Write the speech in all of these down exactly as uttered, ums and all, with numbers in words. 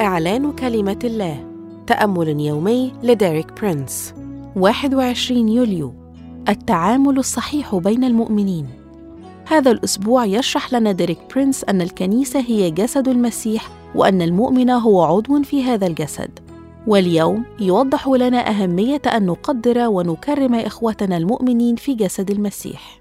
إعلان كلمة الله. تأمل يومي لديريك برينس. واحد وعشرين يوليو، التعامل الصحيح بين المؤمنين. هذا الأسبوع يشرح لنا ديريك برينس أن الكنيسة هي جسد المسيح، وأن المؤمن هو عضو في هذا الجسد. واليوم يوضح لنا أهمية أن نقدر ونكرم إخوتنا المؤمنين في جسد المسيح.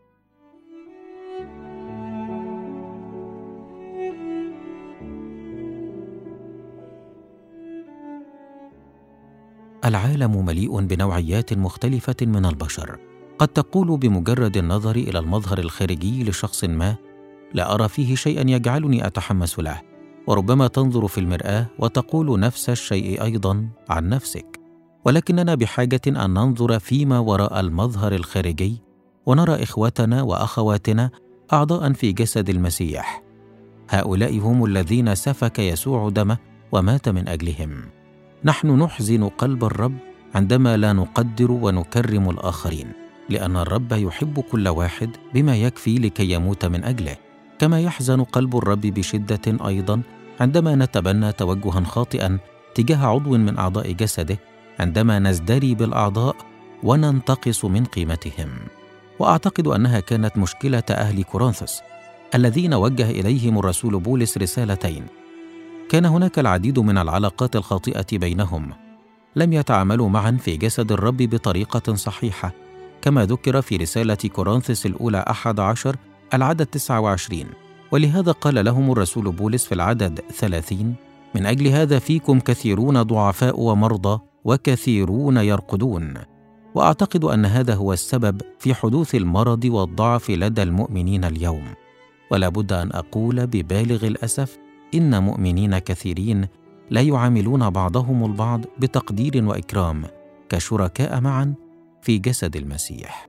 العالم مليء بنوعيات مختلفة من البشر. قد تقول بمجرد النظر إلى المظهر الخارجي لشخص ما: لا أرى فيه شيئا يجعلني أتحمس له. وربما تنظر في المرآة وتقول نفس الشيء أيضا عن نفسك. ولكننا بحاجة أن ننظر فيما وراء المظهر الخارجي، ونرى إخوتنا وأخواتنا أعضاء في جسد المسيح. هؤلاء هم الذين سفك يسوع دمه ومات من أجلهم. نحن نحزن قلب الرب عندما لا نقدر ونكرم الآخرين، لأن الرب يحب كل واحد بما يكفي لكي يموت من أجله. كما يحزن قلب الرب بشدة أيضا عندما نتبنى توجها خاطئا تجاه عضو من أعضاء جسده، عندما نزدري بالأعضاء وننتقص من قيمتهم. وأعتقد أنها كانت مشكلة أهل كورنثوس الذين وجه إليهم الرسول بولس رسالتين. كان هناك العديد من العلاقات الخاطئة بينهم، لم يتعاملوا معا في جسد الرب بطريقة صحيحة، كما ذكر في رسالة كورنثوس الأولى أحد عشر العدد تسعة وعشرين. ولهذا قال لهم الرسول بولس في العدد ثلاثين: من أجل هذا فيكم كثيرون ضعفاء ومرضى وكثيرون يرقدون. وأعتقد أن هذا هو السبب في حدوث المرض والضعف لدى المؤمنين اليوم. ولا بد أن أقول ببالغ الأسف إن مؤمنين كثيرين لا يعاملون بعضهم البعض بتقدير وإكرام كشركاء معا في جسد المسيح.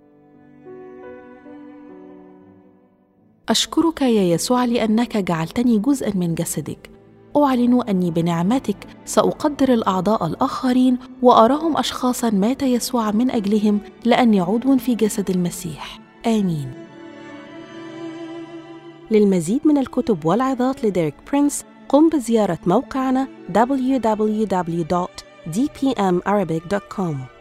أشكرك يا يسوع لأنك جعلتني جزءاً من جسدك. أعلن أني بنعمتك سأقدر الأعضاء الآخرين وأراهم أشخاصاً مات يسوع من أجلهم، لأني عضو في جسد المسيح. آمين. للمزيد من الكتب والعظات لديريك برينس قم بزيارة موقعنا دبليو دبليو دبليو دوت دي بي إم أرابيك دوت كوم.